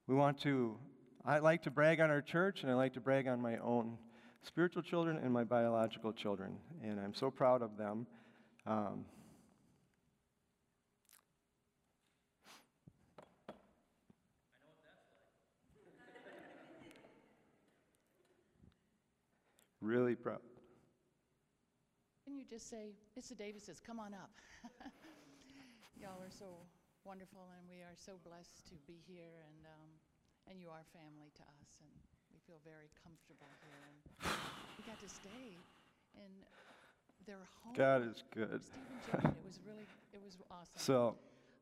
I like to brag on our church, and I like to brag on my own spiritual children and my biological children, and I'm so proud of them. Really proud. Can you just say, Mr. Davises, come on up. Y'all are so wonderful, and we are so blessed to be here, and you are family to us, and we feel very comfortable here. And we got to stay in their home. God is good. Steve and Jane, it was awesome. So,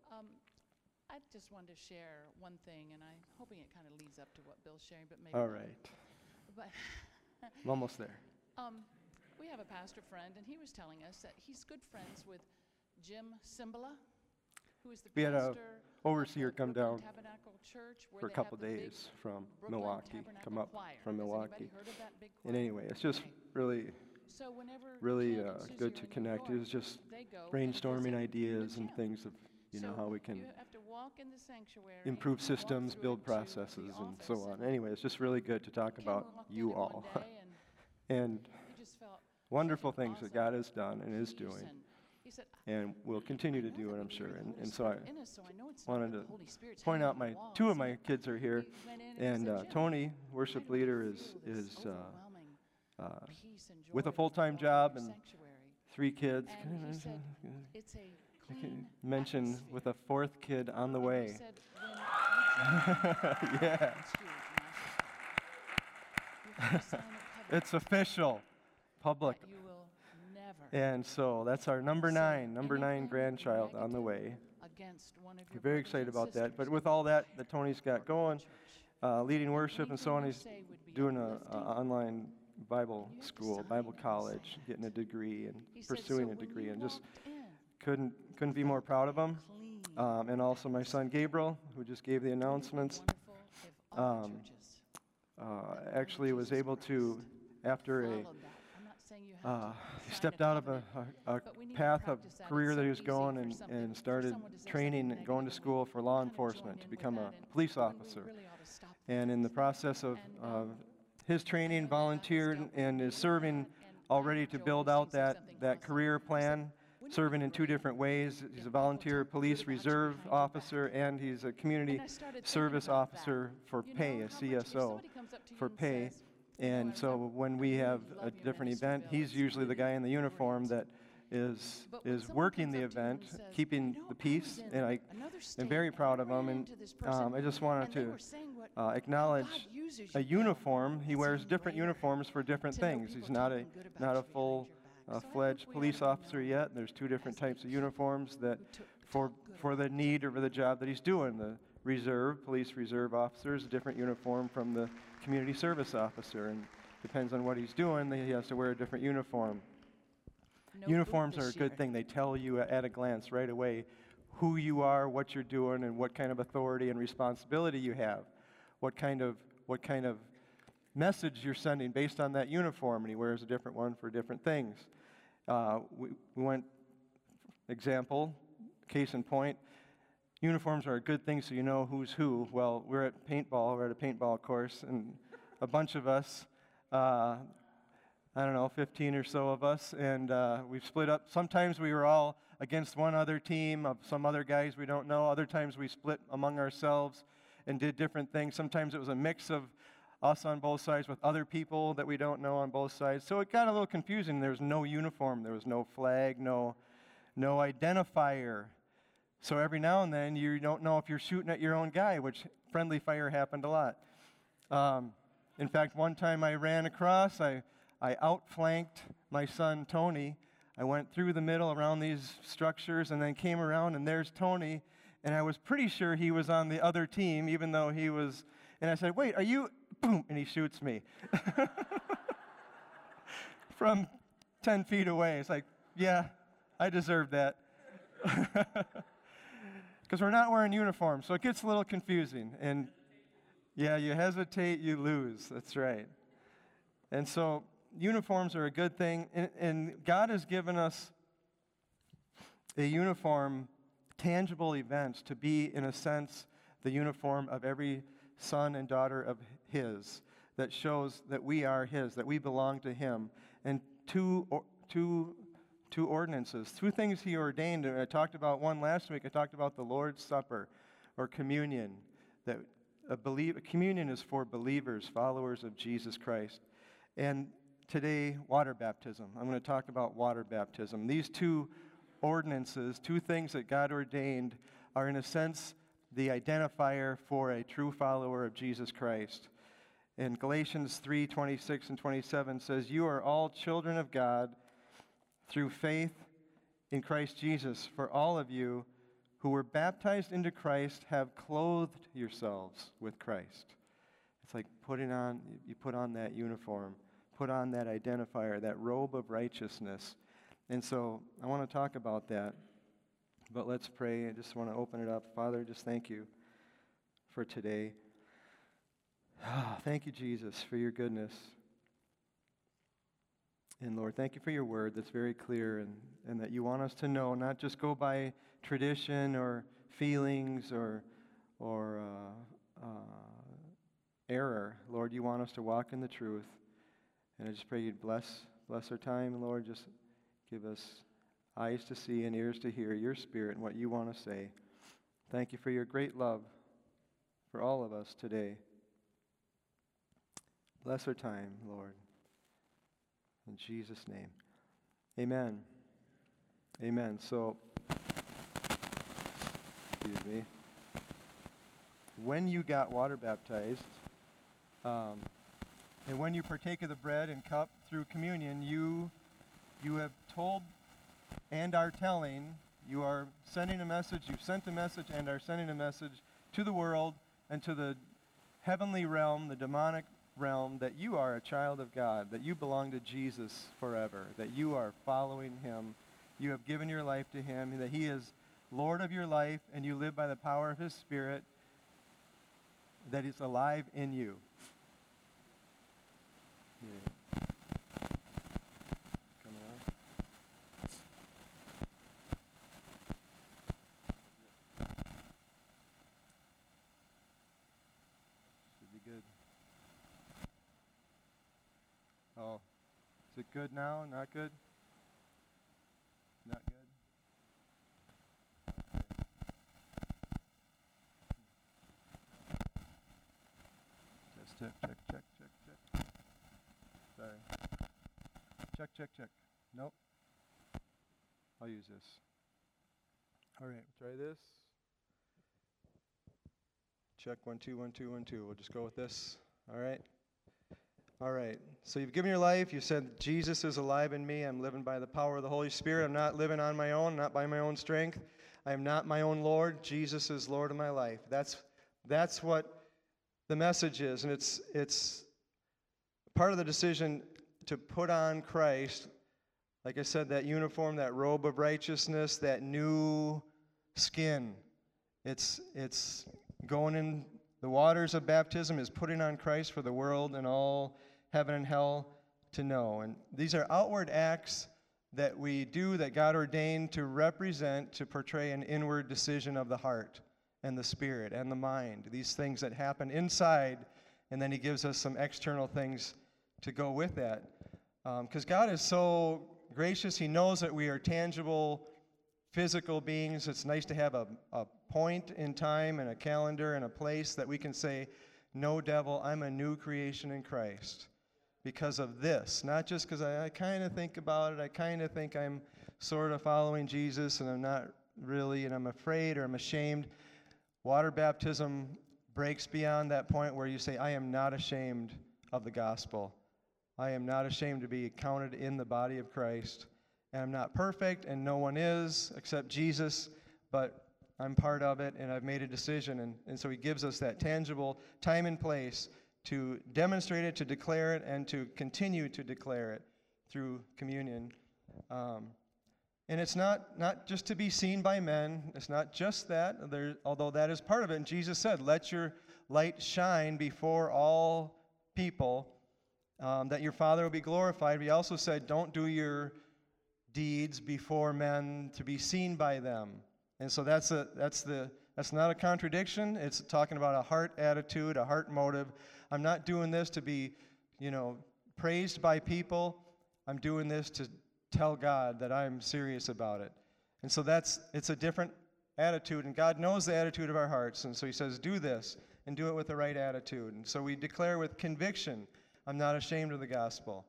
I just wanted to share one thing, and I'm hoping it kind of leads up to what Bill's sharing, but maybe all not. right. But I'm almost there. we have a pastor friend, and he was telling us that he's good friends with Jim Cymbala, who is the We had a pastor overseer of the come Brooklyn down Tabernacle Church, where for a they couple have the big days from Brooklyn Milwaukee, Tabernacle come up Choir. from Has Milwaukee. anybody heard of that big And choir? anyway, it's just Okay. really, So whenever really Ken and Susie good are to in New connect. It York, was just they go and brainstorming visit ideas with and Jim. things of, So how we can you have to walk in the sanctuary, improve walk systems, through build it to the processes, and so office, on. Anyway, it's just really good to talk Ken about walked in you it one all day, and he just felt wonderful such an things that awesome God has done and is peace, doing, and he said, and will continue to I know do that it, we I'm sure. carry the Holy And so I Spirit in us, so I know it's not wanted that to the Holy Spirit's point hanging out on the walls. two of my kids are here, He went in and he said, "Jim, Tony, why worship do I leader, feel is this overwhelming peace and joy with a when I full-time walk in job your and sanctuary?" 3 kids. And he said, it's a I clean can mention atmosphere. with a 4th kid on the And way. he said, when you Yeah, excuse me, you have to sign a covenant it's official, public. that you will never And so that's our number say 9 anything grandchild on the negative way. against one of We're your very brothers excited and about that. But sisters with all that Tony's got or in the going, church. leading worship and so on, Anything you he's say would be doing a uplifting. online Bible And you have to school, sign Bible and college, say getting a degree and He said, pursuing so a when degree, you and just walked in, couldn't be more proud of him. clean, And also my son Gabriel, who just gave the wouldn't it be announcements. wonderful if all um, churches Actually was Jesus able to, Christ after followed that? I'm not saying you have to he sign stepped a out of covenant, a but we need to path of practice that. career It's that so he was easy going for and for started someone to say training something and going to negative, school and for law we kind of enforcement join to in with become that, a and police when we officer. really ought to stop And in the process of And, his I training, know that God has volunteered dealt with and me is with serving that, and already to Joel build Osteen out said something that awesome. career He said, plan, "Wouldn't it serving be in 2 great different ways. He's if a people volunteer talked police good about you reserve behind your officer, back?" and he's a community And I started thinking service about that. officer for You pay, know, a how much if CSO somebody comes up to you for and pay. says, "You know, And so when I we really have love a your different ministry, event, Bill. he's It's usually the guy in the great." uniform that is But when is someone working comes the up to you event, and says, keeping "You know, the I peace, was in and I another am state, very and proud I of him. ran And into this person, I just wanted and they to were saying what acknowledge God uses a you, Bill, uniform. He it's wears even different greater uniforms for different to know things. people He's not talking good about a you behind full your back. So I fledged hope we police are officer known yet. There's 2 different as types a of uniforms that who for talk good for the about need or for the job that he's doing. The reserve, police reserve officer is a different uniform from the community service officer, and depends on what he's doing, he has to wear a different uniform. No boot Uniforms are a this good year. thing. They tell you at a glance right away who you are, what you're doing, and what kind of authority and responsibility you have. What kind of message you're sending based on that uniform, and he wears a different one for different things. We went, example, case in point, uniforms are a good thing so you know who's who. Well, we're at a paintball course, and a bunch of us, I don't know, 15 or so of us, and we've split up. Sometimes we were all against one other team of some other guys we don't know. Other times we split among ourselves and did different things. Sometimes it was a mix of us on both sides with other people that we don't know on both sides. So it got a little confusing. There was no uniform. There was no flag, no identifier. So every now and then you don't know if you're shooting at your own guy, which friendly fire happened a lot. In fact, one time I ran across, I outflanked my son Tony. I went through the middle around these structures and then came around, and there's Tony, and I was pretty sure he was on the other team, even though he was, and I said, "Wait, are you," boom, and he shoots me. From 10 feet away. It's like, yeah, I deserve that. Because we're not wearing uniforms, so it gets a little confusing. And yeah, you hesitate, you lose. That's right. And so uniforms are a good thing, and God has given us a uniform, tangible events to be, in a sense, the uniform of every son and daughter of His, that shows that we are His, that we belong to Him. And two ordinances, two things He ordained. And I talked about one last week. I talked about the Lord's Supper or communion. That communion is for believers, followers of Jesus Christ. And today, water baptism. I'm going to talk about water baptism. These two ordinances, two things that God ordained, are in a sense the identifier for a true follower of Jesus Christ. And Galatians 3:26 and 27 says, "You are all children of God through faith in Christ Jesus. For all of you who were baptized into Christ have clothed yourselves with Christ." It's like you put on that uniform, put on that identifier, that robe of righteousness. And so I want to talk about that. But let's pray. I just want to open it up. Father, just thank you for today. Thank you, Jesus, for your goodness. And Lord, thank you for your word that's very clear and that you want us to know, not just go by tradition or feelings or error. Lord, you want us to walk in the truth. And I just pray you'd bless our time. Lord, just give us eyes to see and ears to hear your Spirit and what you want to say. Thank you for your great love for all of us today. Bless our time, Lord. In Jesus' name. Amen. Amen. So, excuse me. When you got water baptized, and when you partake of the bread and cup through communion, you have told and are telling, you are sending a message, you've sent a message and are sending a message to the world and to the heavenly realm, the demonic realm, that you are a child of God, that you belong to Jesus forever, that you are following Him, you have given your life to Him, that He is Lord of your life, and you live by the power of His Spirit that is alive in you. Yeah. Coming on. Should be good. Oh, is it good now? Not good? Not good? Okay. Check. Sorry. Check. Nope. I'll use this. All right, try this. Check 1 2 1 2 1 2. We'll just go with this. All right. All right. So you've given your life. You said Jesus is alive in me. I'm living by the power of the Holy Spirit. I'm not living on my own, not by my own strength. I am not my own Lord. Jesus is Lord of my life. That's what the message is, and it's part of the decision to put on Christ. Like I said, that uniform, that robe of righteousness, that new skin. It's going in the waters of baptism is putting on Christ for the world and all heaven and hell to know. And these are outward acts that we do that God ordained to represent, to portray an inward decision of the heart and the spirit and the mind. These things that happen inside, and then He gives us some external things to go with that. Because God is so gracious. He knows that we are tangible, physical beings. It's nice to have a point in time and a calendar and a place that we can say, no, devil, I'm a new creation in Christ because of this. Not just because I kind of think about it. I kind of think I'm sort of following Jesus and I'm not really, and I'm afraid or I'm ashamed. Water baptism breaks beyond that point where you say, I am not ashamed of the gospel. I am not ashamed to be counted in the body of Christ. And I'm not perfect, and no one is except Jesus, but I'm part of it, and I've made a decision. And so He gives us that tangible time and place to demonstrate it, to declare it, and to continue to declare it through communion. And it's not just to be seen by men. It's not just that, although that is part of it. And Jesus said, let your light shine before all people, that your Father will be glorified. But He also said, don't do your deeds before men to be seen by them. And so that's the That's not a contradiction. It's talking about a heart attitude, a heart motive. I'm not doing this to be, praised by people. I'm doing this to tell God that I'm serious about it. And so it's a different attitude, and God knows the attitude of our hearts. And so he says, do this, and do it with the right attitude. And so we declare with conviction, I'm not ashamed of the gospel.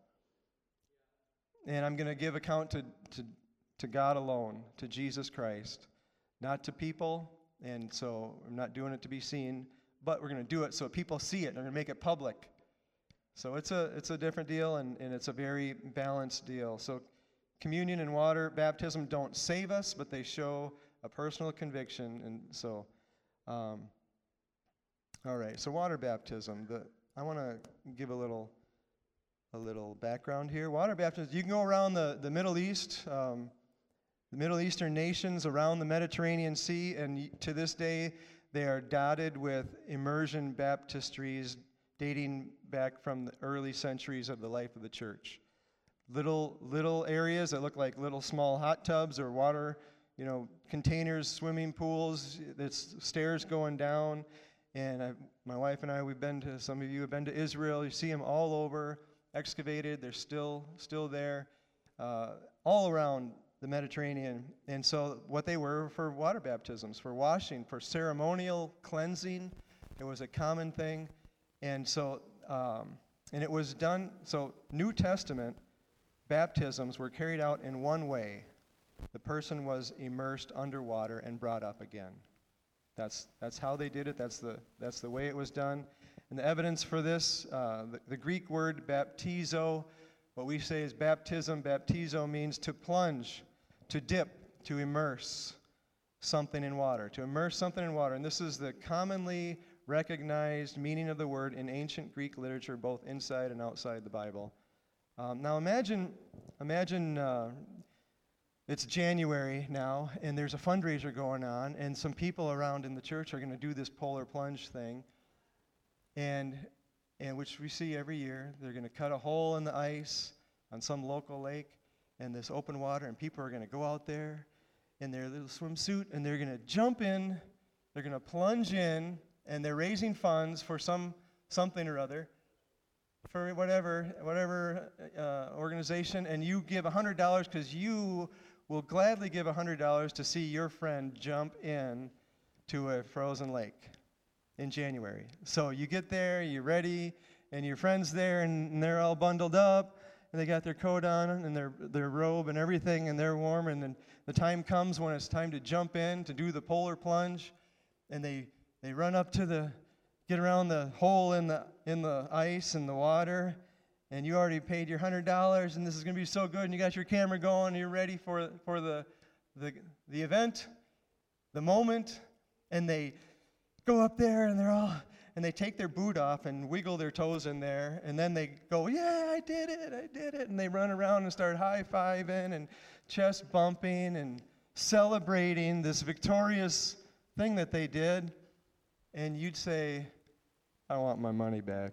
And I'm going to give account to God alone, to Jesus Christ, not to people. And so I'm not doing it to be seen, but we're going to do it so people see it, and they're going to make it public. So it's a different deal, and it's a very balanced deal. So communion and water baptism don't save us, but they show a personal conviction. And so, all right, so water baptism. I want to give a little background here. Water baptism, you can go around the Middle East, the Middle Eastern nations around the Mediterranean Sea, and to this day, they are dotted with immersion baptistries dating back from the early centuries of the life of the church. Little areas that look like little small hot tubs or water, containers, swimming pools. It's stairs going down. And my wife and I, some of you have been to Israel. You see them all over, excavated. They're still there, all around the Mediterranean. And so what they were for water baptisms, for washing, for ceremonial cleansing. It was a common thing. And so, and it was done, so New Testament baptisms were carried out in one way. The person was immersed underwater and brought up again. That's how they did it. That's the way it was done. And the evidence for this, the Greek word baptizo, what we say is baptism. Baptizo means to plunge, to dip, to immerse something in water. To immerse something in water. And this is the commonly recognized meaning of the word in ancient Greek literature, both inside and outside the Bible. Now imagine it's January now, and there's a fundraiser going on, and some people around in the church are going to do this polar plunge thing, and which we see every year. They're going to cut a hole in the ice on some local lake, and this open water, and people are going to go out there in their little swimsuit, and they're going to jump in, they're going to plunge in, and they're raising funds for something or other, for whatever organization, and you give $100 because you will gladly give $100 to see your friend jump in to a frozen lake in January. So you get there, you're ready, and your friend's there, and they're all bundled up, and they got their coat on and their robe and everything, and they're warm, and then the time comes when it's time to jump in to do the polar plunge, and they run up to get around the hole in the ice and the water, and you already paid your $100, and this is going to be so good, and you got your camera going, and you're ready for the event, the moment, and they go up there, and they take their boot off and wiggle their toes in there, and then they go, yeah, I did it, and they run around and start high-fiving and chest bumping and celebrating this victorious thing that they did, and you'd say, I want my money back.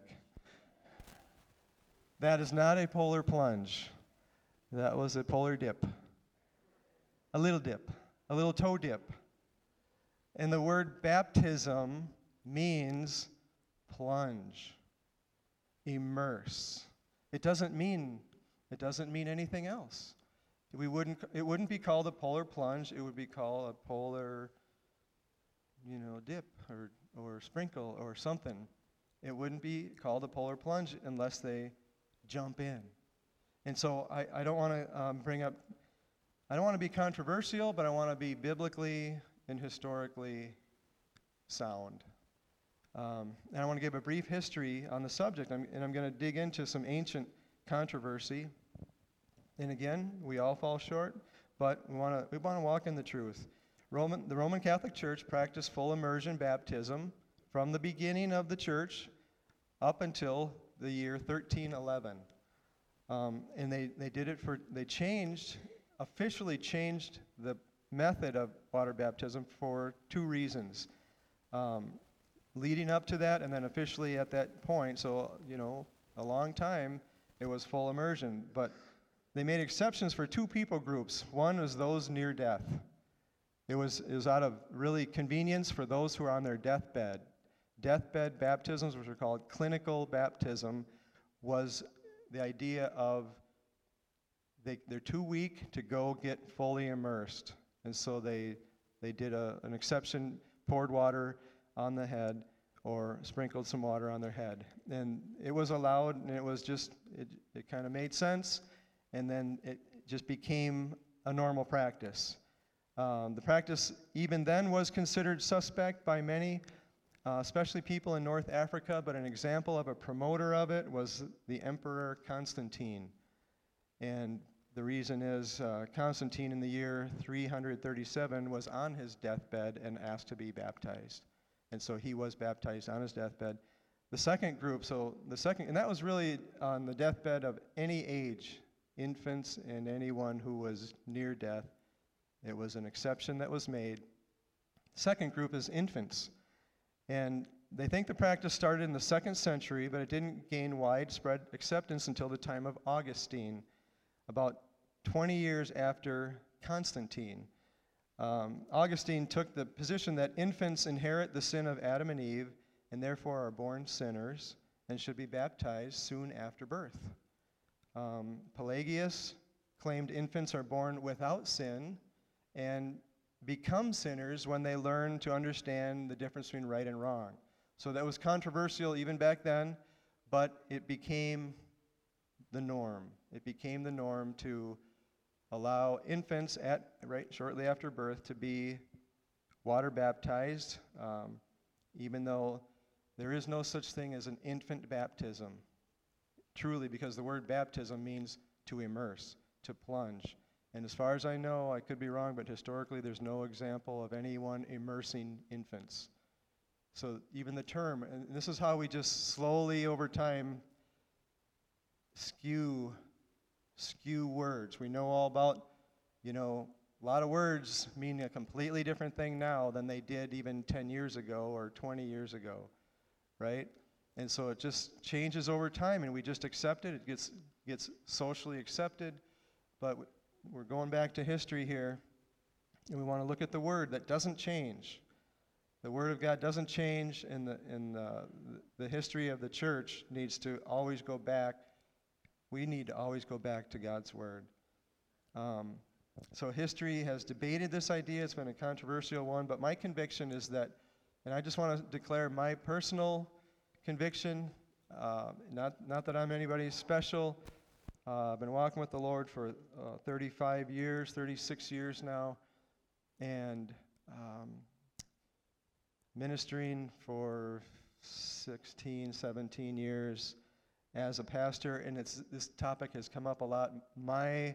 That is not a polar plunge. That was a polar dip. A little toe dip. And the word baptism means plunge, immerse. It doesn't mean anything else. It wouldn't be called a polar plunge. It would be called a polar, dip or sprinkle or something. It wouldn't be called a polar plunge unless they jump in. And so I don't want to I don't want to be controversial, but I want to be biblically and historically sound. And I want to give a brief history on the subject, and I'm going to dig into some ancient controversy. And again, we all fall short, but we want to walk in the truth. The Roman Catholic Church practiced full immersion baptism from the beginning of the church up until the year 1311. And they did it officially changed the method of water baptism for two reasons. Leading up to that and then officially at that point, so, a long time, it was full immersion. But they made exceptions for two people groups. One was those near death. It was out of really convenience for those who are on their deathbed. Deathbed baptisms, which are called clinical baptism, was the idea of they're too weak to go get fully immersed. And so they did an exception, poured water on the head or sprinkled some water on their head. And it was allowed, and it kind of made sense, and then it just became a normal practice. The practice even then was considered suspect by many, especially people in North Africa, but an example of a promoter of it was the Emperor Constantine. And the reason is Constantine in the year 337 was on his deathbed and asked to be baptized. And so he was baptized on his deathbed. The second group, and that was really on the deathbed of any age, infants and anyone who was near death. It was an exception that was made. Second group is infants. And they think the practice started in the 2nd century, but it didn't gain widespread acceptance until the time of Augustine, about 20 years after Constantine. Augustine took the position that infants inherit the sin of Adam and Eve and therefore are born sinners and should be baptized soon after birth. Pelagius claimed infants are born without sin and become sinners when they learn to understand the difference between right and wrong. So that was controversial even back then, but it became the norm. It became the norm to allow infants shortly after birth to be water baptized, even though there is no such thing as an infant baptism, truly, because the word baptism means to immerse, to plunge. And as far as I know, I could be wrong, but historically there's no example of anyone immersing infants. So even the term, and this is how we just slowly over time skew words. We know all about, a lot of words mean a completely different thing now than they did even 10 years ago or 20 years ago, right? And so it just changes over time, and we just accept it. It gets socially accepted, but we're going back to history here, and we want to look at the Word that doesn't change. The Word of God doesn't change, and the history of the church needs to always go back. We need to always go back to God's Word. So history has debated this idea. It's been a controversial one, but my conviction is that, and I just want to declare my personal conviction, not that I'm anybody special. I've been walking with the Lord for 35 years, 36 years now, and ministering for 16, 17 years as a pastor, and this topic has come up a lot. My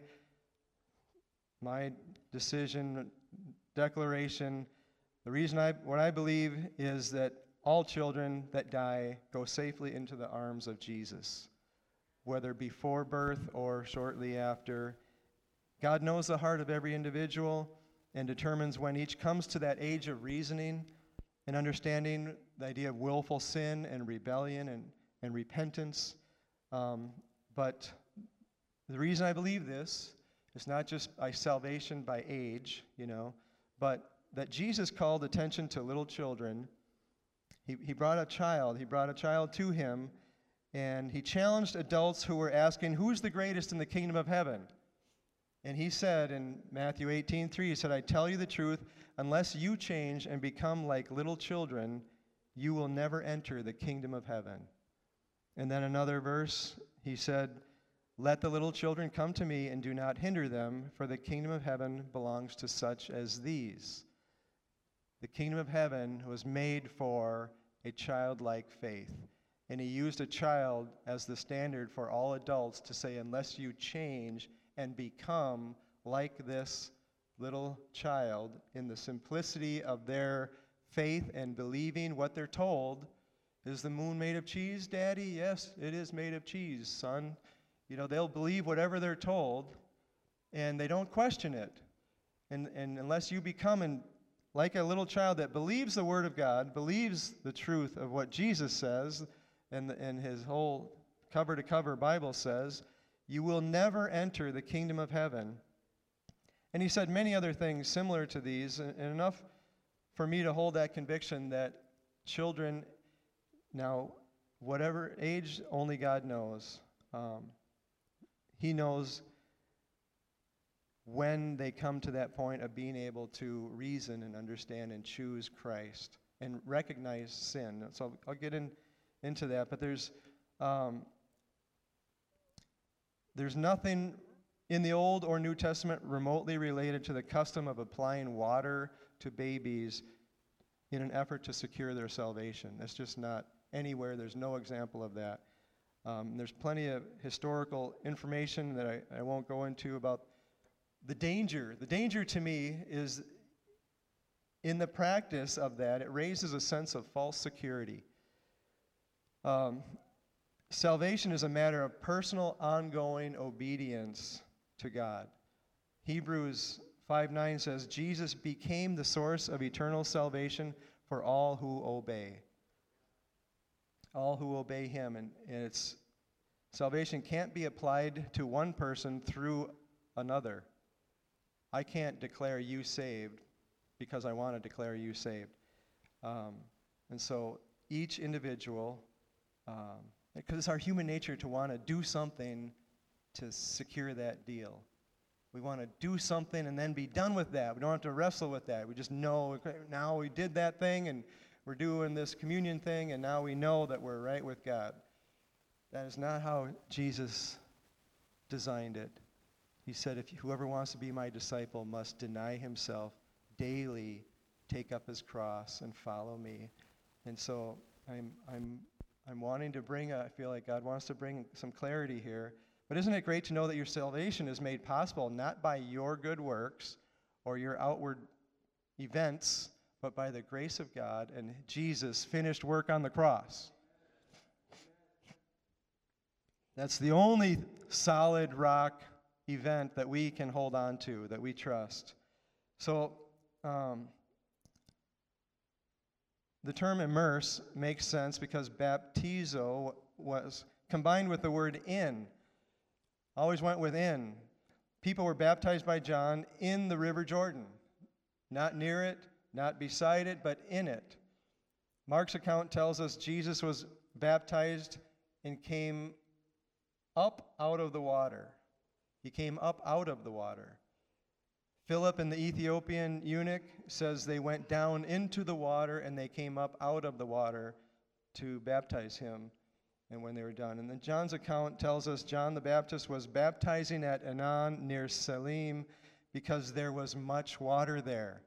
decision, declaration, what I believe is that all children that die go safely into the arms of Jesus, whether before birth or shortly after. God knows the heart of every individual and determines when each comes to that age of reasoning and understanding the idea of willful sin and rebellion and repentance. But the reason I believe this is not just by salvation by age, but that Jesus called attention to little children. He brought a child to him, and he challenged adults who were asking, who's the greatest in the kingdom of heaven? And he said in Matthew 18:3, he said, I tell you the truth, unless you change and become like little children, you will never enter the kingdom of heaven. And then another verse, he said, let the little children come to me and do not hinder them, for the kingdom of heaven belongs to such as these. The kingdom of heaven was made for a childlike faith. And he used a child as the standard for all adults to say, unless you change and become like this little child in the simplicity of their faith and believing what they're told. Is the moon made of cheese, Daddy? Yes, it is made of cheese, son. They'll believe whatever they're told, and they don't question it. And unless you become like a little child that believes the Word of God, believes the truth of what Jesus says, and his whole cover-to-cover Bible says, you will never enter the kingdom of heaven. And he said many other things similar to these, and enough for me to hold that conviction that children, now, whatever age, only God knows. He knows when they come to that point of being able to reason and understand and choose Christ and recognize sin. So I'll get into that, but there's nothing in the Old or New Testament remotely related to the custom of applying water to babies in an effort to secure their salvation. That's just not anywhere. There's no example of that. There's plenty of historical information that I won't go into about the danger. The danger to me is in the practice of that, it raises a sense of false security. Salvation is a matter of personal, ongoing obedience to God. Hebrews 5:9 says, Jesus became the source of eternal salvation for all who obey. All who obey him. And salvation can't be applied to one person through another. I can't declare you saved because I want to declare you saved. And so each individual, because it's our human nature to want to do something to secure that deal. We want to do something and then be done with that. We don't have to wrestle with that. We just know, okay, now we did that thing and we're doing this communion thing and now we know that we're right with God. That is not how Jesus designed it. He said, whoever wants to be my disciple must deny himself daily, take up his cross, and follow me. And so I'm wanting to bring, I feel like God wants to bring some clarity here. But isn't it great to know that your salvation is made possible not by your good works or your outward events, but by the grace of God and Jesus' finished work on the cross? That's the only solid rock event that we can hold on to, that we trust. So the term immerse makes sense because baptizo was combined with the word in. Always went with in. People were baptized by John in the River Jordan. Not near it, not beside it, but in it. Mark's account tells us Jesus was baptized and came up out of the water. He came up out of the water. Philip and the Ethiopian eunuch says they went down into the water and they came up out of the water to baptize him. And when they were done. And then John's account tells us John the Baptist was baptizing at Anan near Salim because there was much water there.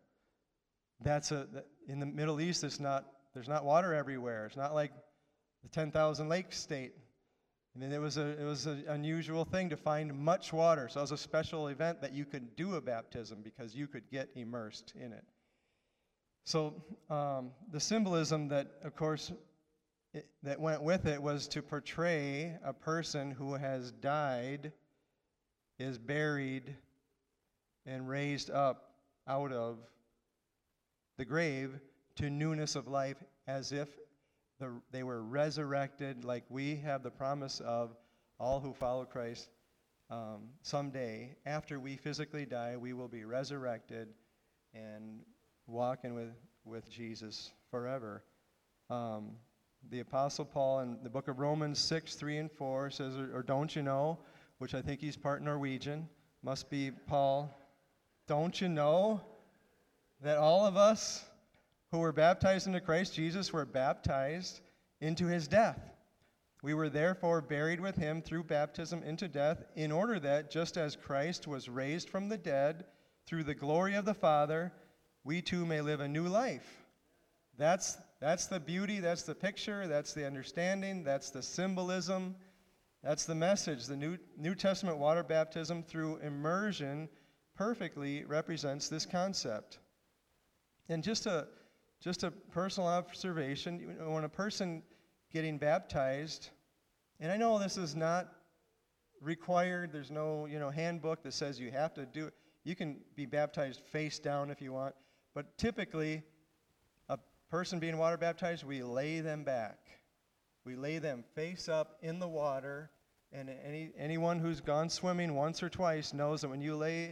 In the Middle East, there's not water everywhere. It's not like the 10,000 Lakes state. I mean, it was an unusual thing to find much water. So it was a special event that you could do a baptism because you could get immersed in it. So the symbolism that, of course, that went with it was to portray a person who has died, is buried, and raised up out of the grave to newness of life as if they were resurrected, like we have the promise of all who follow Christ. Someday, after we physically die, we will be resurrected and walking with Jesus forever. The Apostle Paul in the book of Romans 6:3-4 says, or don't you know, which I think he's part Norwegian, must be Paul, don't you know that all of us who were baptized into Christ Jesus were baptized into his death? We were therefore buried with him through baptism into death, in order that, just as Christ was raised from the dead through the glory of the Father, we too may live a new life. That's the beauty, that's the picture, that's the understanding, that's the symbolism, that's the message. The New Testament water baptism through immersion perfectly represents this concept. And just a personal observation, when a person getting baptized, and I know this is not required, there's no handbook that says you have to do it. You can be baptized face down if you want, but typically a person being water baptized, we lay them back. We lay them face up in the water, and anyone who's gone swimming once or twice knows that when you lay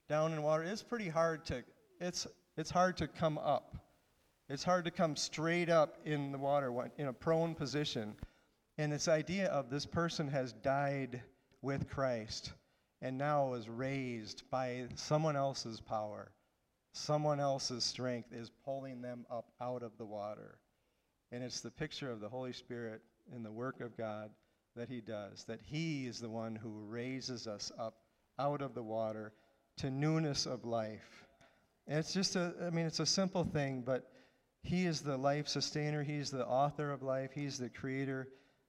down in water, it's pretty hard to, it's hard to come up. It's hard to come straight up in the water in a prone position. And this idea of this person has died with Christ and now is raised by someone else's power. Someone else's strength is pulling them up out of the water. And it's the picture of the Holy Spirit in the work of God that he does, that he is the one who raises us up out of the water to newness of life. And it's just it's a simple thing, but he is the life sustainer. He's the author of life. He's the creator.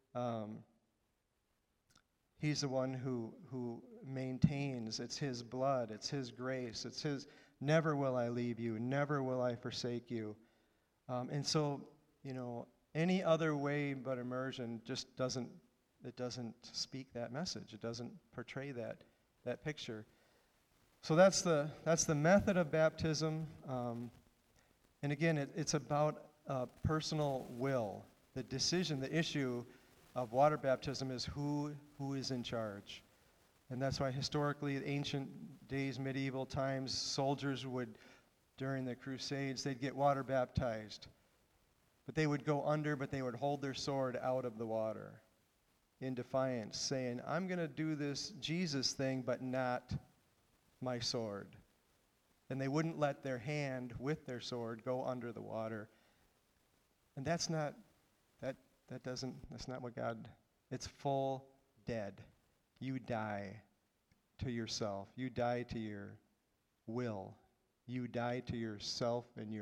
He's the one who maintains. It's his blood. It's his grace. It's his, never will I leave you. Never will I forsake you. And so, any other way but immersion just doesn't speak that message. It doesn't portray that picture. So that's the method of baptism. And again, it's about personal will. The decision, the issue of water baptism is who is in charge. And that's why historically, ancient days, medieval times, soldiers would, during the Crusades, they'd get water baptized. But they would go under, but they would hold their sword out of the water in defiance, saying, I'm going to do this Jesus thing, but not my sword. And they wouldn't let their hand with their sword go under the water. And that's not what God, it's full dead. You die to yourself. You die to your will. You die to yourself and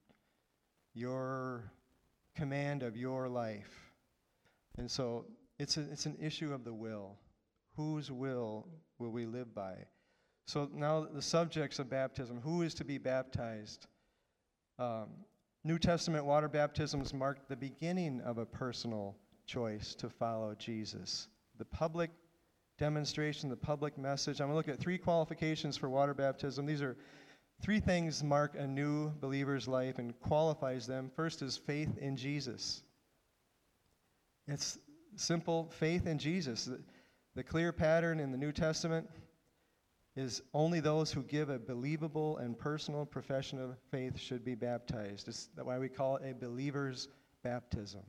your command of your life. And so it's an issue of the will. Whose will we live by? So now the subjects of baptism. Who is to be baptized? New Testament water baptisms mark the beginning of a personal choice to follow Jesus. The public demonstration, the public message. I'm going to look at 3 qualifications for water baptism. These are 3 things mark a new believer's life and qualifies them. First is faith in Jesus. It's simple faith in Jesus. The clear pattern in the New Testament is only those who give a believable and personal profession of faith should be baptized. It's why we call it a believer's baptism.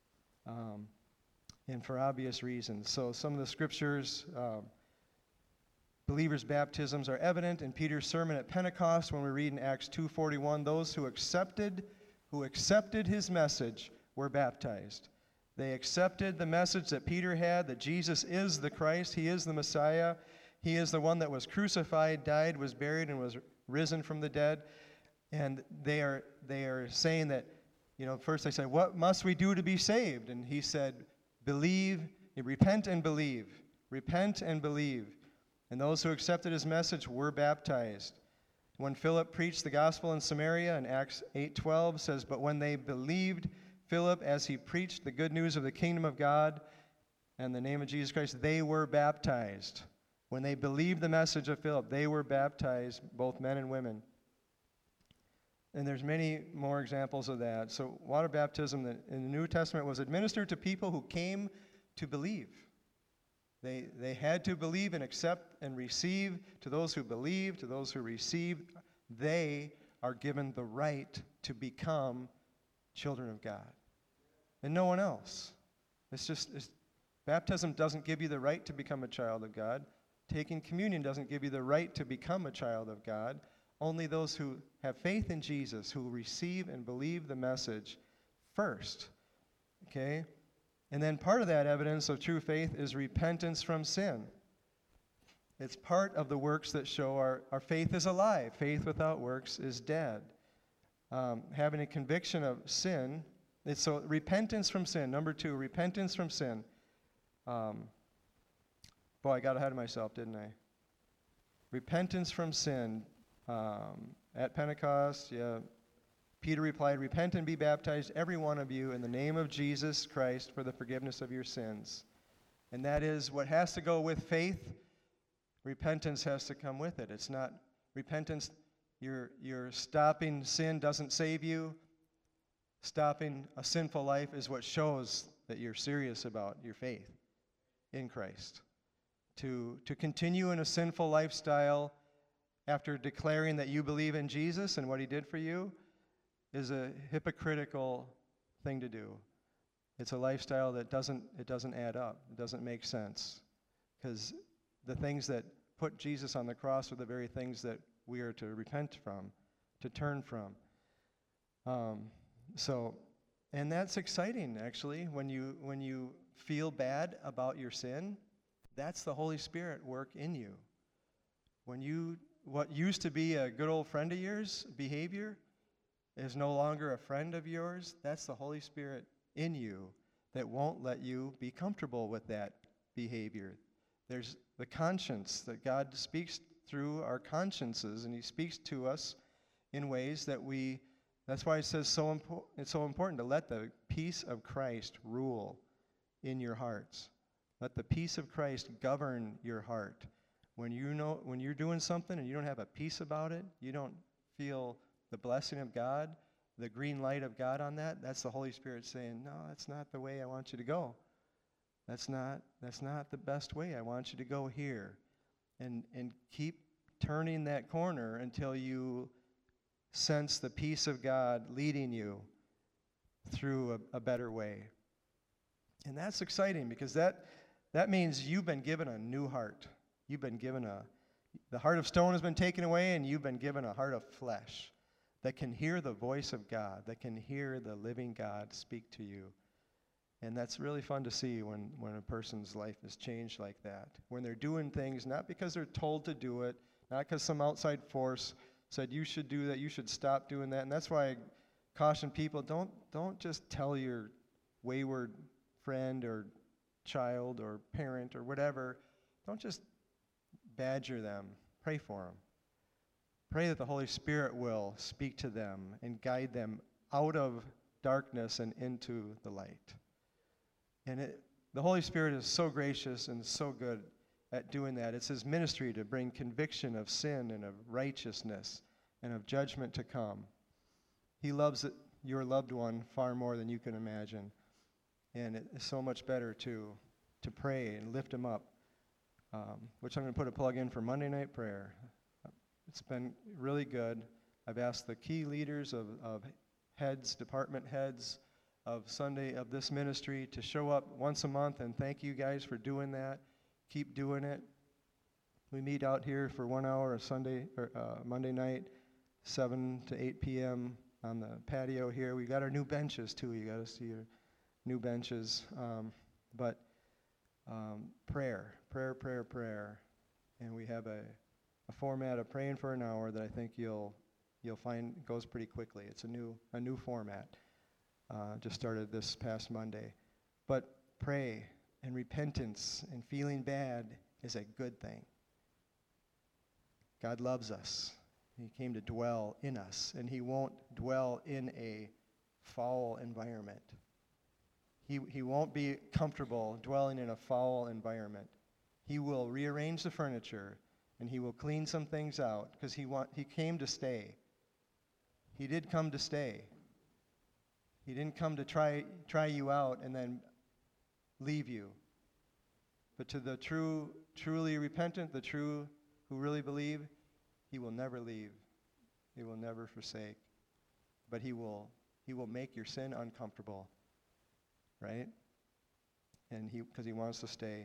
And for obvious reasons. So some of the scriptures, believers' baptisms are evident in Peter's sermon at Pentecost when we read in Acts 2:41, those who accepted his message were baptized. They accepted the message that Peter had, that Jesus is the Christ, he is the Messiah, he is the one that was crucified, died, was buried, and was risen from the dead. And they are saying that, first they said, what must we do to be saved? And he said, believe, repent and believe. Repent and believe. And those who accepted his message were baptized. When Philip preached the gospel in Samaria, in Acts 8:12 says, but when they believed Philip as he preached the good news of the kingdom of God and the name of Jesus Christ, they were baptized. When they believed the message of Philip, they were baptized, both men and women. And there's many more examples of that. So water baptism in the New Testament was administered to people who came to believe. They had to believe and accept and receive. To those who believe, to those who receive, they are given the right to become children of God. And no one else. Baptism doesn't give you the right to become a child of God. Taking communion doesn't give you the right to become a child of God. Only those who have faith in Jesus, who receive and believe the message first. Okay? And then part of that evidence of true faith is repentance from sin. It's part of the works that show our faith is alive. Faith without works is dead. Having a conviction of sin. So repentance from sin. Number 2, repentance from sin. Boy, I got ahead of myself, didn't I? Repentance from sin. At Pentecost, Peter replied, repent and be baptized, every one of you, in the name of Jesus Christ for the forgiveness of your sins. And that is what has to go with faith. Repentance has to come with it. It's not repentance, you're stopping sin doesn't save you. Stopping a sinful life is what shows that you're serious about your faith in Christ. To continue in a sinful lifestyle after declaring that you believe in Jesus and what he did for you is a hypocritical thing to do. It's a lifestyle that doesn't add up. It doesn't make sense. Because the things that put Jesus on the cross are the very things that we are to repent from, to turn from. And that's exciting, actually, when you feel bad about your sin. That's the Holy Spirit work in you. What used to be a good old friend of yours behavior is no longer a friend of yours. That's the Holy Spirit in you that won't let you be comfortable with that behavior. There's the conscience that God speaks through our consciences, and he speaks to us in ways that that's why it says it's so important to let the peace of Christ rule in your hearts. Let the peace of Christ govern your heart. When you're doing something and you don't have a peace about it, you don't feel the blessing of God, the green light of God on that, that's the Holy Spirit saying, no, that's not the way I want you to go. That's not the best way. I want you to go here. And keep turning that corner until you sense the peace of God leading you through a better way. And that's exciting because that means you've been given a new heart. You've been given the heart of stone has been taken away, and you've been given a heart of flesh that can hear the voice of God, that can hear the living God speak to you. And that's really fun to see when a person's life is changed like that. When they're doing things not because they're told to do it, not because some outside force said you should do that, you should stop doing that. And that's why I caution people, don't just tell your wayward friend or child or parent or whatever, don't just badger them. Pray for them. Pray that the Holy Spirit will speak to them and guide them out of darkness and into the light. And the Holy Spirit is so gracious and so good at doing that. It's his ministry to bring conviction of sin and of righteousness and of judgment to come. He loves your loved one far more than you can imagine. And it's so much better to pray and lift him up, which I'm going to put a plug in for Monday night prayer. It's been really good. I've asked the key leaders of heads, department heads of this ministry to show up once a month, and thank you guys for doing that. Keep doing it. We meet out here for 1 hour Monday night, 7 to 8 p.m. on the patio here. We got our new benches too. You got to see our new benches. Prayer. And we have a format of praying for an hour that I think you'll find goes pretty quickly. It's a new format. Just started this past Monday. But pray and repentance and feeling bad is a good thing. God loves us. He came to dwell in us, and he won't dwell in a foul environment. He won't be comfortable dwelling in a foul environment. He will rearrange the furniture, and he will clean some things out because he came to stay. He did come to stay. He didn't come to try you out and then leave you. But to the truly repentant, who really believe, he will never leave. He will never forsake. But he will make your sin uncomfortable, right? And because he wants to stay.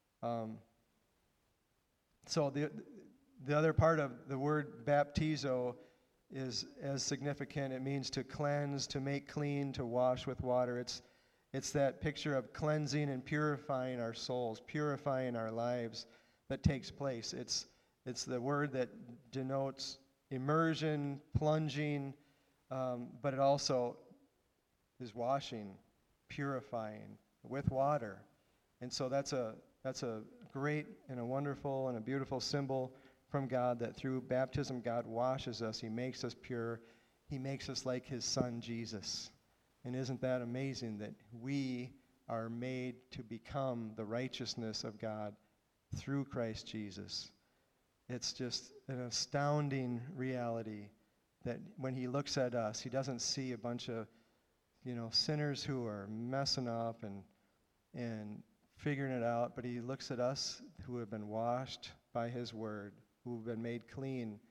So the other part of the word baptizo is as significant. It means to cleanse, to make clean, to wash with water. It's that picture of cleansing and purifying our souls, purifying our lives that takes place. It's the word that denotes immersion, plunging, but it also is washing, purifying with water. And so that's a great and a wonderful and a beautiful symbol from God that through baptism God washes us. He makes us pure. He makes us like his son Jesus. And isn't that amazing that we are made to become the righteousness of God through Christ Jesus? It's just an astounding reality that when he looks at us, he doesn't see a bunch of, sinners who are messing up and figuring it out, but he looks at us who have been washed by his word, who have been made clean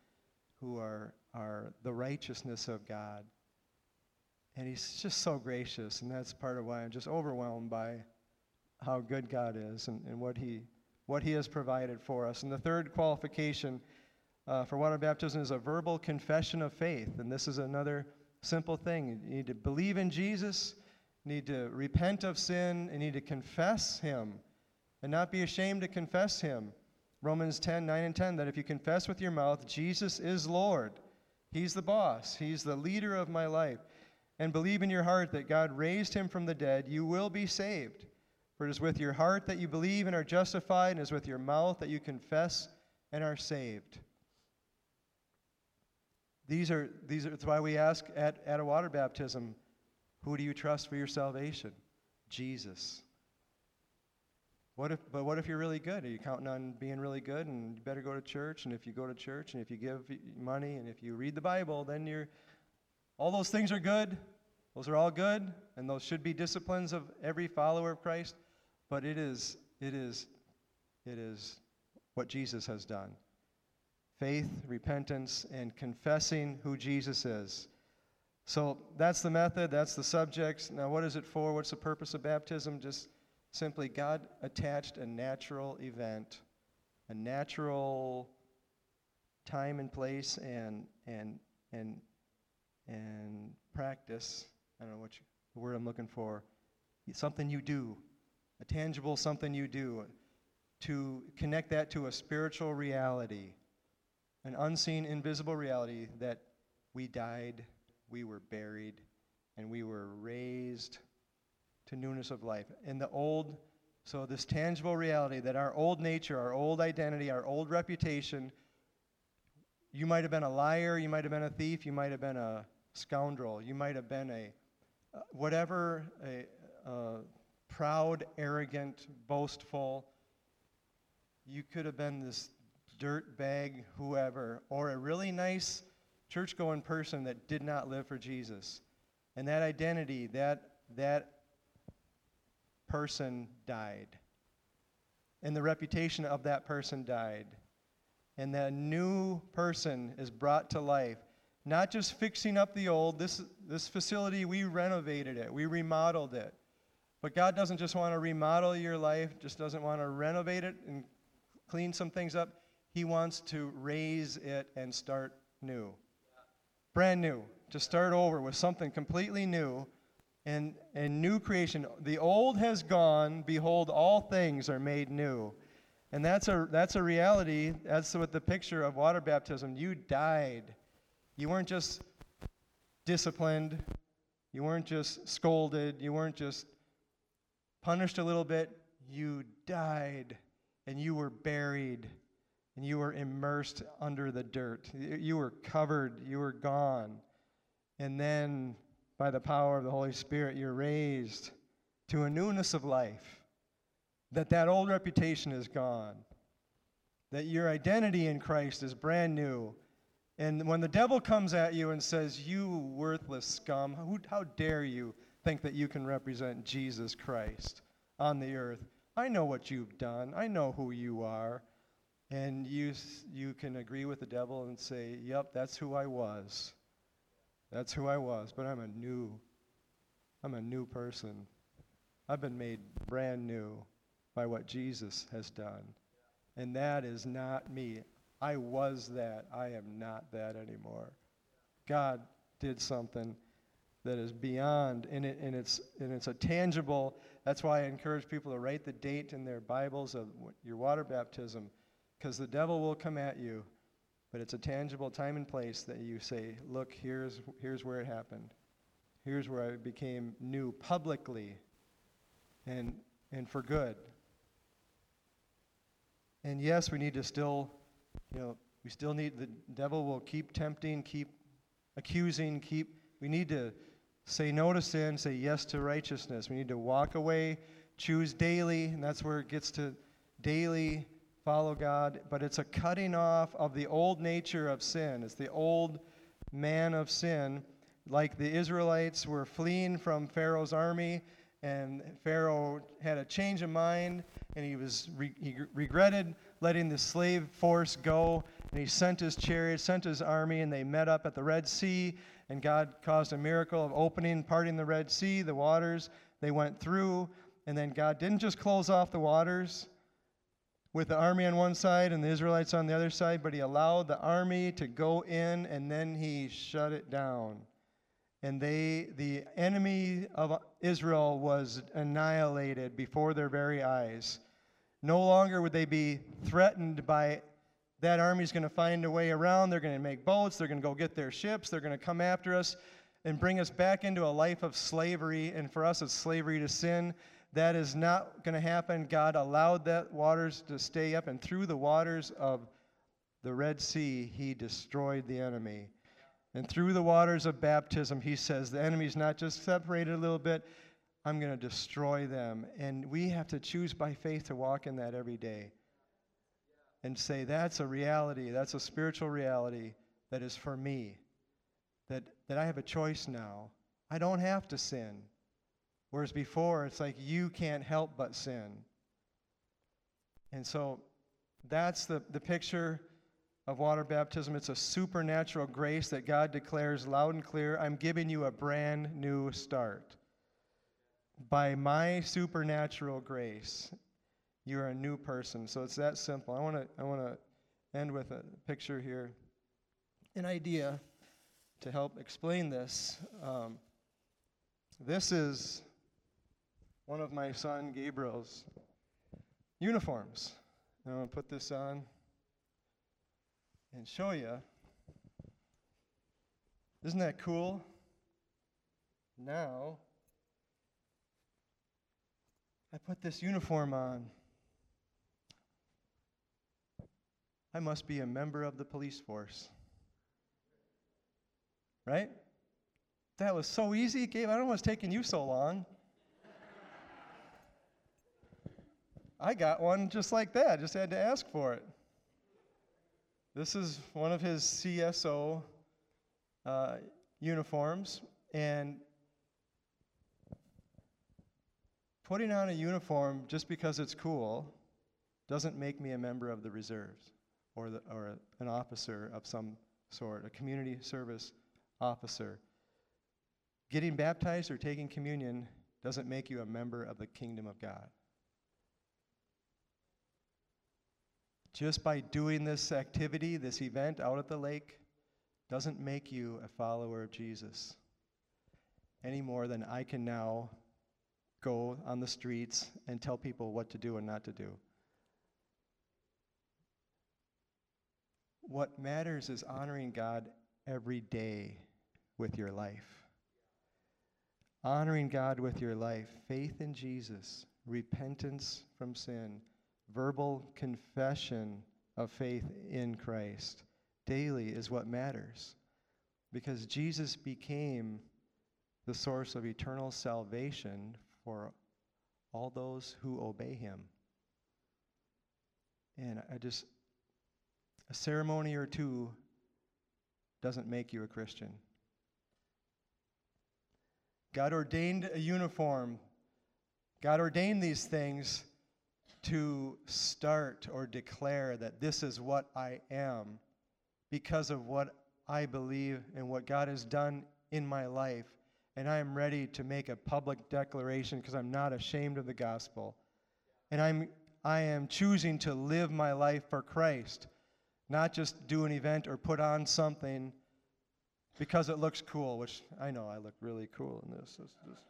who are the righteousness of God. And he's just so gracious, and that's part of why I'm just overwhelmed by how good God is and what he has provided for us. And the third qualification for water baptism is a verbal confession of faith. And this is another simple thing. You need to believe in Jesus, you need to repent of sin, and you need to confess him and not be ashamed to confess him. Romans 10:9-10, that if you confess with your mouth Jesus is Lord, he's the boss, he's the leader of my life, and believe in your heart that God raised him from the dead, you will be saved. For it is with your heart that you believe and are justified, and it is with your mouth that you confess and are saved. That's why we ask at a water baptism, who do you trust for your salvation? Jesus. What if you're really good? Are you counting on being really good, and you better go to church, and if you go to church, and if you give money, and if you read the Bible, then all those things are good. Those are all good, and those should be disciplines of every follower of Christ. But it is what Jesus has done. Faith, repentance, and confessing who Jesus is. So that's the method, that's the subject. Now what is it for? What's the purpose of baptism? Just simply God attached a natural event, a natural time and place and practice. I don't know the word I'm looking for. Something you do, a tangible something you do, to connect that to a spiritual reality, an unseen, invisible reality that we died, we were buried, and we were raised to newness of life. So this tangible reality that our old nature, our old identity, our old reputation, you might have been a liar, you might have been a thief, you might have been a scoundrel, you might have been a proud, arrogant, boastful. You could have been this dirt bag, whoever, or a really nice church-going person that did not live for Jesus. And that identity, that person died. And the reputation of that person died. And that new person is brought to life. Not just fixing up the old. This facility, we renovated it. We remodeled it. But God doesn't just want to remodel your life, just doesn't want to renovate it and clean some things up. He wants to raise it and start new. Brand new. To start over with something completely new and new creation. The old has gone. Behold, all things are made new. And that's a reality. That's what the picture of water baptism. You died. You weren't just disciplined. You weren't just scolded. You weren't just punished a little bit. You died, and you were buried, and you were immersed under the dirt. You were covered. You were gone. And then, by the power of the Holy Spirit, you're raised to a newness of life. That old reputation is gone. That your identity in Christ is brand new. And when the devil comes at you and says, you worthless scum, how dare you think that you can represent Jesus Christ on the earth? I know what you've done. I know who you are. And you can agree with the devil and say, yep, that's who I was. That's who I was, but I'm a new person. I've been made brand new by what Jesus has done. And that is not me. I was that. I am not that anymore. God did something that is beyond, and it's a tangible. That's why I encourage people to write the date in their Bibles of your water baptism, because the devil will come at you, but it's a tangible time and place that you say, look, here's where it happened. Here's where I became new publicly and for good. And yes, we need to still, we still need, the devil will keep tempting, keep accusing, we need to say no to sin, say yes to righteousness. We need to walk away, choose daily, and that's where it gets to daily follow God. But it's a cutting off of the old nature of sin. It's the old man of sin. Like the Israelites were fleeing from Pharaoh's army, and Pharaoh had a change of mind, and he regretted letting the slave force go, And he sent his chariot, sent his army, and they met up at the Red Sea, and God caused a miracle of opening, parting the Red Sea, the waters. They went through, and then God didn't just close off the waters with the army on one side and the Israelites on the other side, but he allowed the army to go in, and then he shut it down. And the enemy of Israel was annihilated before their very eyes. No longer would they be threatened by that army's going to find a way around. They're going to make boats. They're going to go get their ships. They're going to come after us and bring us back into a life of slavery. And for us, it's slavery to sin. That is not going to happen. God allowed that waters to stay up, and through the waters of the Red Sea, he destroyed the enemy. And through the waters of baptism, he says, the enemy's not just separated a little bit, I'm going to destroy them. And we have to choose by faith to walk in that every day and say, that's a reality, that's a spiritual reality that is for me, that I have a choice now. I don't have to sin. Whereas before, it's like you can't help but sin. And so that's the picture of water baptism. It's a supernatural grace that God declares loud and clear. I'm giving you a brand new start. By my supernatural grace, you're a new person. So it's that simple. I want to end with a picture here, an idea to help explain this. This is one of my son Gabriel's uniforms. I'm going to put this on and show you. Isn't that cool? Now, I put this uniform on. I must be a member of the police force. Right? That was so easy, Gabe. I don't know what's taking you so long. I got one just like that. Just had to ask for it. This is one of his CSO uniforms, and putting on a uniform just because it's cool doesn't make me a member of the reserves or an officer of some sort, a community service officer. Getting baptized or taking communion doesn't make you a member of the kingdom of God. Just by doing this activity, this event out at the lake, doesn't make you a follower of Jesus any more than I can now go on the streets and tell people what to do and not to do. What matters is honoring God every day with your life. Honoring God with your life, faith in Jesus, repentance from sin, verbal confession of faith in Christ daily is what matters, because Jesus became the source of eternal salvation for all those who obey him. And a ceremony or two doesn't make you a Christian. God ordained a uniform. God ordained these things to start or declare that this is what I am because of what I believe and what God has done in my life. And I am ready to make a public declaration because I'm not ashamed of the gospel. And I am choosing to live my life for Christ, not just do an event or put on something because it looks cool, which I know I look really cool in this. It's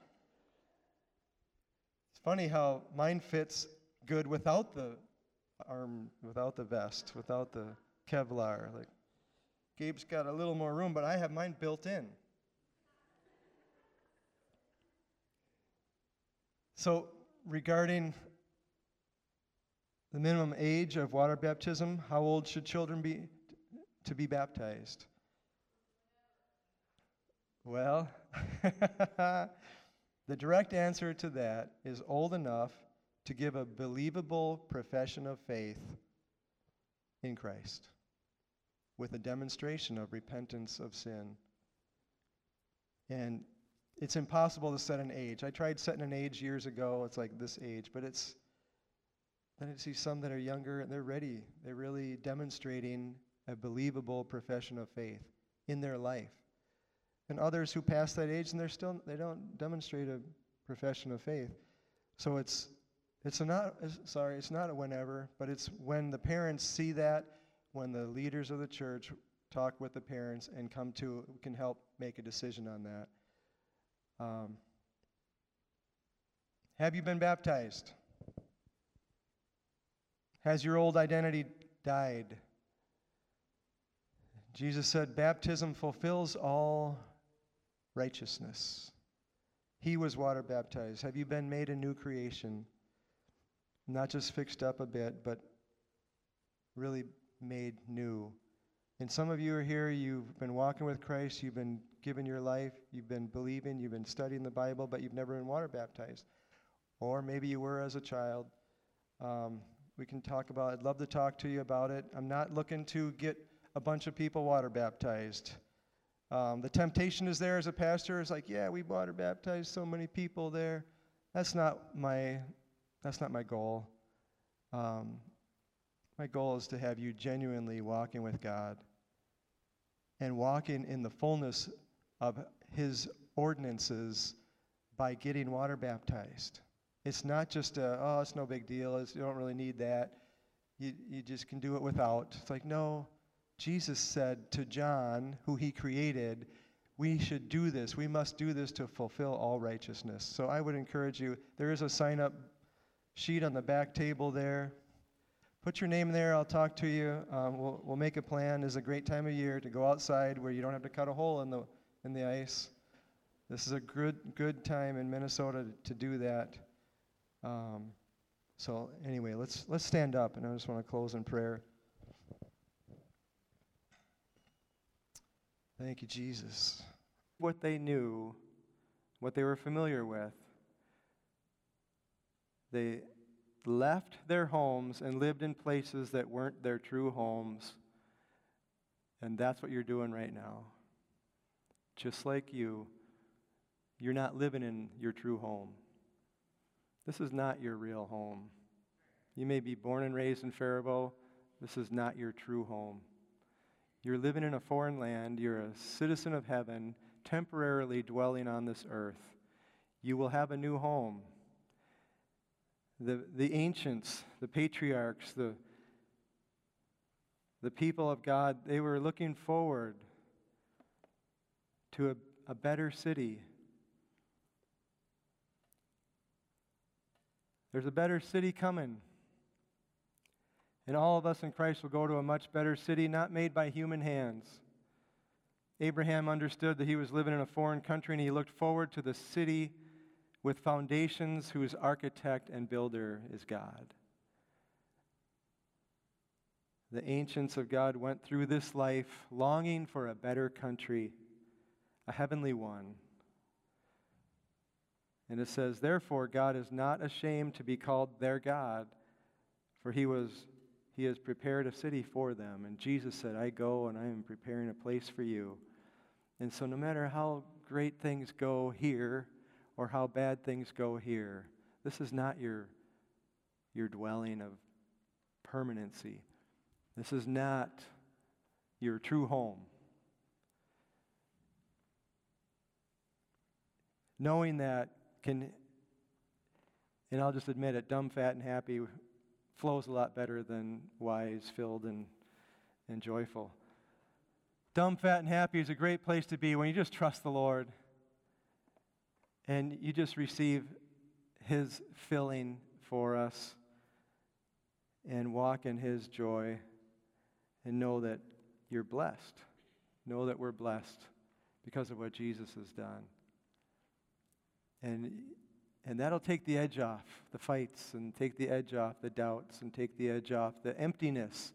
funny how mine fits good without the arm, without the vest, without the Kevlar. Like Gabe's got a little more room, but I have mine built in. So regarding the minimum age of water baptism, how old should children be to be baptized? Well, the direct answer to that is old enough to give a believable profession of faith in Christ with a demonstration of repentance of sin. And it's impossible to set an age. I tried setting an age years ago. It's like this age, but then I see some that are younger and they're ready. They're really demonstrating a believable profession of faith in their life. And others who pass that age and they don't demonstrate a profession of faith. So it's not a whenever, but it's when the parents see that, when the leaders of the church talk with the parents and can help make a decision on that. Have you been baptized? Has your old identity died? Jesus said baptism fulfills all righteousness. He was water baptized. Have you been made a new creation? Not just fixed up a bit, but really made new. And some of you are here, you've been walking with Christ, you've been giving your life, you've been believing, you've been studying the Bible, but you've never been water baptized. Or maybe you were as a child. We can talk about it. I'd love to talk to you about it. I'm not looking to get a bunch of people water baptized. The temptation is there as a pastor. It's like, yeah, we water baptized so many people there. That's not my goal. My goal is to have you genuinely walking with God and walking in the fullness of His ordinances by getting water baptized. It's not just it's no big deal. You don't really need that. You just can do it without. It's like, no, Jesus said to John, who He created, we should do this. We must do this to fulfill all righteousness. So I would encourage you, there is a sign-up sheet on the back table there. Put your name there. I'll talk to you. We'll make a plan. This is a great time of year to go outside where you don't have to cut a hole in the ice. This is a good time in Minnesota to do that. So anyway, let's stand up, and I just want to close in prayer. Thank you, Jesus. What they knew, what they were familiar with, they left their homes and lived in places that weren't their true homes. And that's what you're doing right now. Just like you're not living in your true home. This is not your real home. You may be born and raised in Faribault. This is not your true home. You're living in a foreign land. You're a citizen of heaven, temporarily dwelling on this earth. You will have a new home. The ancients, the patriarchs, the people of God, they were looking forward to a better city. There's a better city coming. And all of us in Christ will go to a much better city, not made by human hands. Abraham understood that he was living in a foreign country, and he looked forward to the city with foundations whose architect and builder is God. The ancients of God went through this life longing for a better country, a heavenly one. And it says, therefore, God is not ashamed to be called their God, for He has prepared a city for them. And Jesus said, I go and I am preparing a place for you. And so no matter how great things go here or how bad things go here, this is not your dwelling of permanency. This is not your true home. Knowing that and I'll just admit it, dumb, fat, and happy flows a lot better than wise, filled, and joyful. Dumb, fat, and happy is a great place to be when you just trust the Lord and you just receive His filling for us and walk in His joy and know that you're blessed. Know that we're blessed because of what Jesus has done. And that'll take the edge off the fights and take the edge off the doubts and take the edge off the emptiness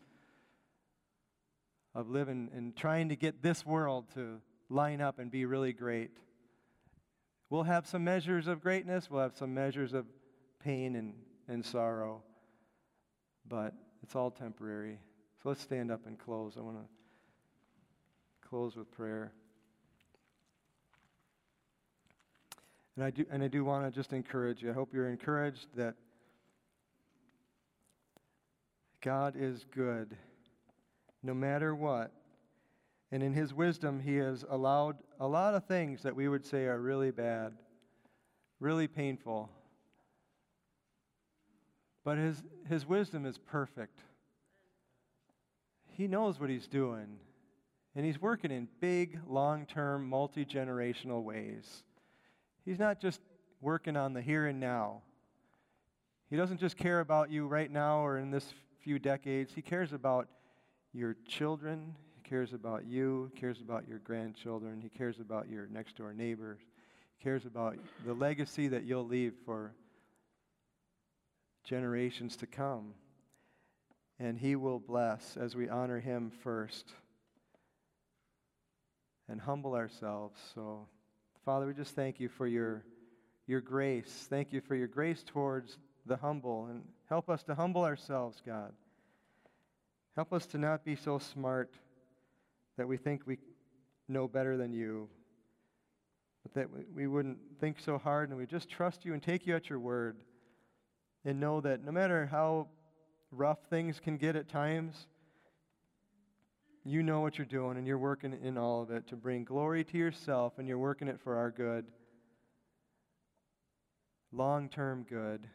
of living and trying to get this world to line up and be really great. We'll have some measures of greatness. We'll have some measures of pain and sorrow. But it's all temporary. So let's stand up and close. I want to close with prayer. And I do want to just encourage you. I hope you're encouraged that God is good. no matter what. And in his wisdom, he has allowed a lot of things that we would say are really bad, really painful. But his wisdom is perfect. He knows what he's doing. And he's working in big, long-term, multi-generational ways. He's not just working on the here and now. He doesn't just care about you right now or in this few decades. He cares about your children. He cares about you. He cares about your grandchildren. He cares about your next-door neighbors. He cares about the legacy that you'll leave for generations to come. And he will bless as we honor him first and humble ourselves. So, Father, we just thank you for your grace. Thank you for your grace towards the humble. And help us to humble ourselves, God. Help us to not be so smart that we think we know better than you, but that we wouldn't think so hard and we just trust you and take you at your word and know that no matter how rough things can get at times, you know what you're doing and you're working in all of it to bring glory to yourself, and you're working it for our good, long-term good.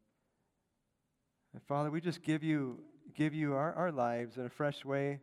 And Father, we just give you our lives in a fresh way.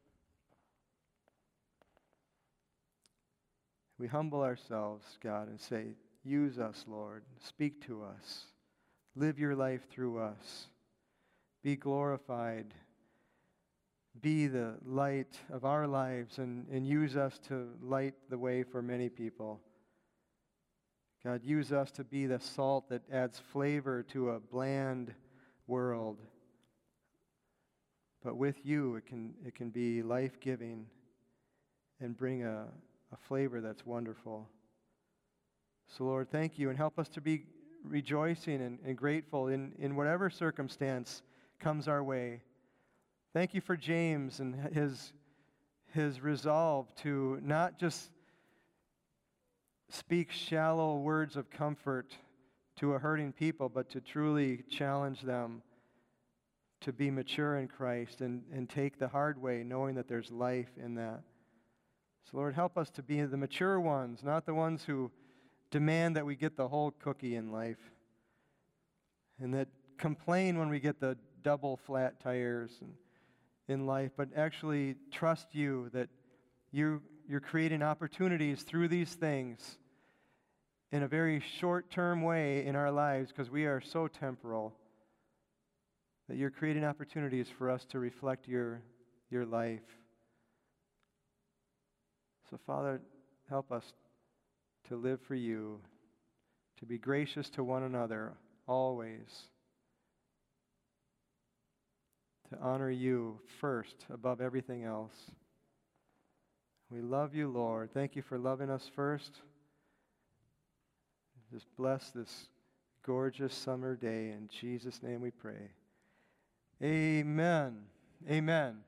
We humble ourselves, God, and say, use us, Lord. Speak to us. Live your life through us. Be glorified. Be the light of our lives and use us to light the way for many people. God, use us to be the salt that adds flavor to a bland world. But with you, it can be life-giving and bring a flavor that's wonderful. So, Lord, thank you, and help us to be rejoicing and grateful in whatever circumstance comes our way. Thank you for James and his resolve to not just speak shallow words of comfort to a hurting people, but to truly challenge them to be mature in Christ and take the hard way, knowing that there's life in that. So, Lord, help us to be the mature ones, not the ones who demand that we get the whole cookie in life, and that complain when we get the double flat tires in life, but actually trust you that you're creating opportunities through these things in a very short-term way in our lives, because we are so temporal, that you're creating opportunities for us to reflect your life. So, Father, help us to live for you, to be gracious to one another always, to honor you first above everything else. We love you, Lord. Thank you for loving us first. Just bless this gorgeous summer day. In Jesus' name we pray. Amen. Amen.